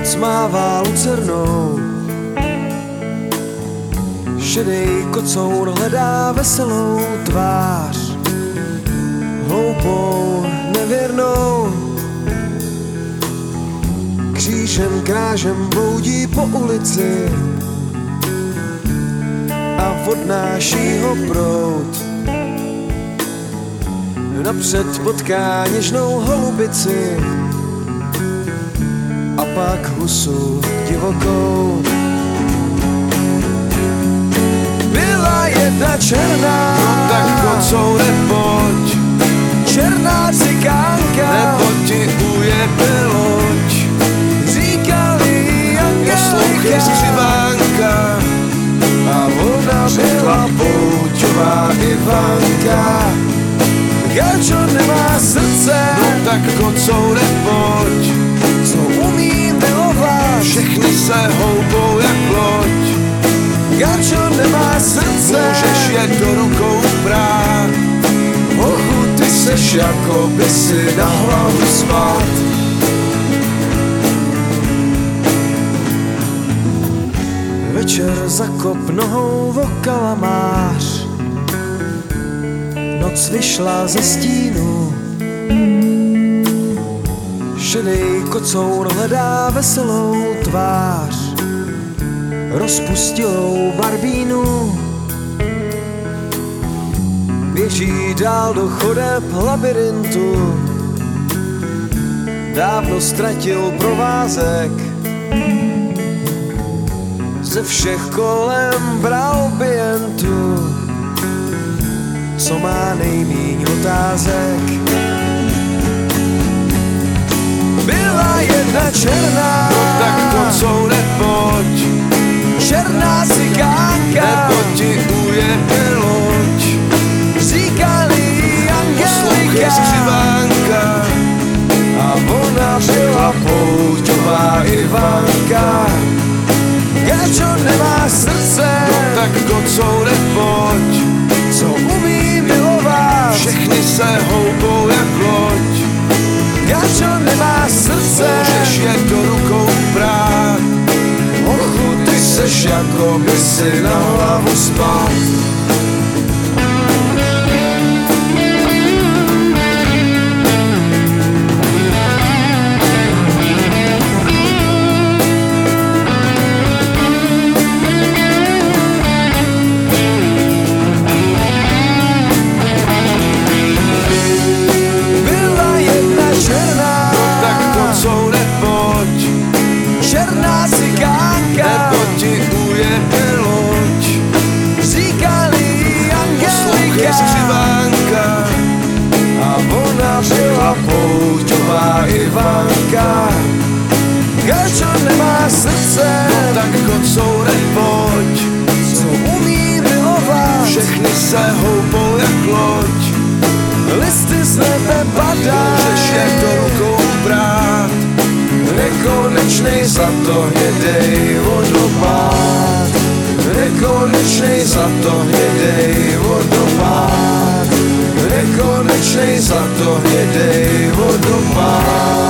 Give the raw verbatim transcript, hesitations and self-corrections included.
noc mává lucernou, šedej kocour hledá veselou tvář, hloupou, nevěrnou. Křížem krážem bloudí po ulici a odnáší ho proud. Napřed potká něžnou holubici a pak husu divokou. Byla jedna černá, no tak kocoure pojď, černá cikánka, nebo ti ujebe loď. Říkali Poslouchej Angelika, skřivánka, a ona byla pouťová Ivanka. Gáčo nemá srdce, no tak kocoure pojď, co umí milovat, všechny se houbou jak loď. Gáčo nemá srdce, Můžeš je do rukou brát, ochu, ty seš jako by si na hlavu spát. Večer zakop nohou v kalamář, noc vyšla ze stínu, šedej kocour hledá veselou tvář, rozpustilou barbínu. Běží dál do chodeb labirintu, dávno ztratil provázek, ze všech kolem bral by jen tu, co má nejmíň otázek. Byla jedna černá, no tak kocoure pojď, černá cikánka, nebo ti ujebe loď. říkali Poslouchej Angelika, skřivánka, a ona byla pouťová Ivanka. Gáčo nemá srdce, no tak kocoure pojď, co umí milovat, všechny se houbou jak loď. Gáčo nemá srdce, Můžeš je do rukou brát, ochu, ty seš jako by si na hlavu spát. Černá cikánka, nebo ti ujebe loď. říkali Poslouchej Angelika, skřivánka, a ona byla pouťová Ivanka. Gáčo nemá srdce, no tak kocoure pojď, co umí milovat, všechny se houbou jak loď. listy z nebe padá, Můžeš je do rukou brát, nekonečnej zlatohnědej vodopád, nekonečnej zlatohnědej vodopád, nekonečnej zlatohnědej vodopád.